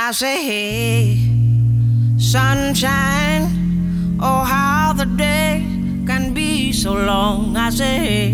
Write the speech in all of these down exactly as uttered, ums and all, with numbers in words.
I say, hey, sunshine, oh how the day can be so long. I say,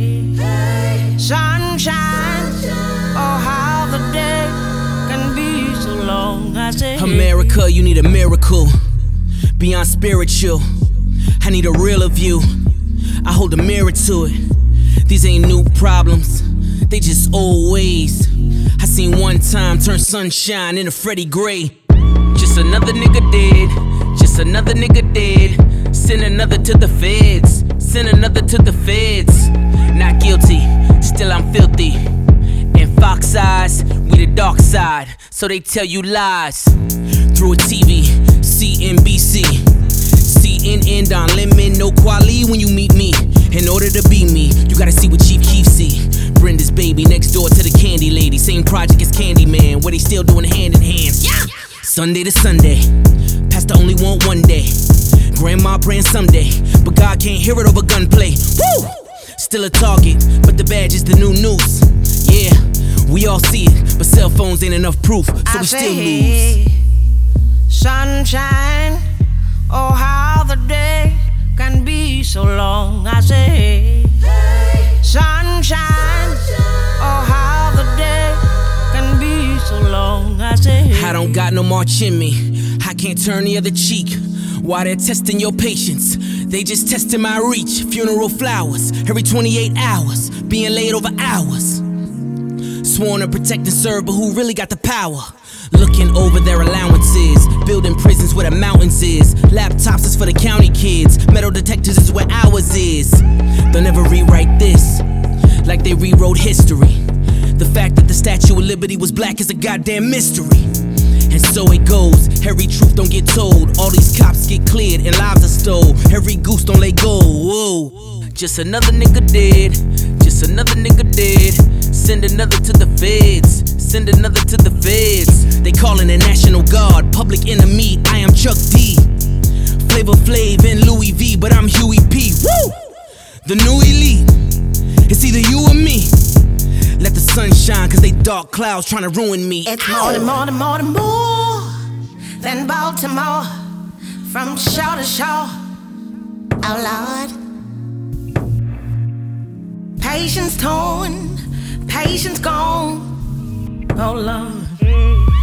hey, sunshine, oh how the day can be so long. I say, America, you need a miracle, beyond spiritual. I need a real of you, I hold a mirror to it. These ain't new problems, they just old ways. I seen one time turn sunshine into Freddie Gray. Just another nigga dead, just another nigga dead. Send another to the feds, send another to the feds. Not guilty, still I'm filthy. In Fox eyes, we the dark side, so they tell you lies. Through a T V, C N B C, C N N, Don Lemon, no quali when you meet me. In order to be me, you gotta see what Chief Keef see. Brenda's baby next door to the candy lady. Same project as Candyman, where they still doing hand in hand. Yeah! Sunday to Sunday, Pastor only want one day. Grandma praying someday, but God can't hear it over gunplay. Woo! Still a target, but the badge is the new noose. Yeah, we all see it, but cell phones ain't enough proof, so I we say, still hey, lose. Sunshine, oh how the day can be so long. I say, hey, sunshine, oh how the day can be so long. I say, I don't got no march in me, I can't turn the other cheek. While they're testing your patience, they just testing my reach. Funeral flowers every twenty-eight hours, being laid over hours. Sworn to protect and serve, but who really got the power? Looking over their allowances, building prisons where the mountains is. Laptops is for the county kids, metal detectors is where ours is. They'll never rewrite this, like they rewrote history. The fact that the Statue of Liberty was black is a goddamn mystery. And so it goes, every truth don't get told. All these cops get cleared and lives are stole. Every goose don't let go, whoa. Just another nigga dead, just another nigga dead. Send another to the feds, send another to the feds. They calling the National Guard, public enemy, I am Chuck D. Flavor Flav and Louis V, but I'm Huey P. Woo! The new elite, it's either you or me. Let the sun shine, cause they dark clouds trying to ruin me. it's more than more than more than more than Baltimore, from shore to shore. Oh Lord, patience torn, patience gone. Oh Lord.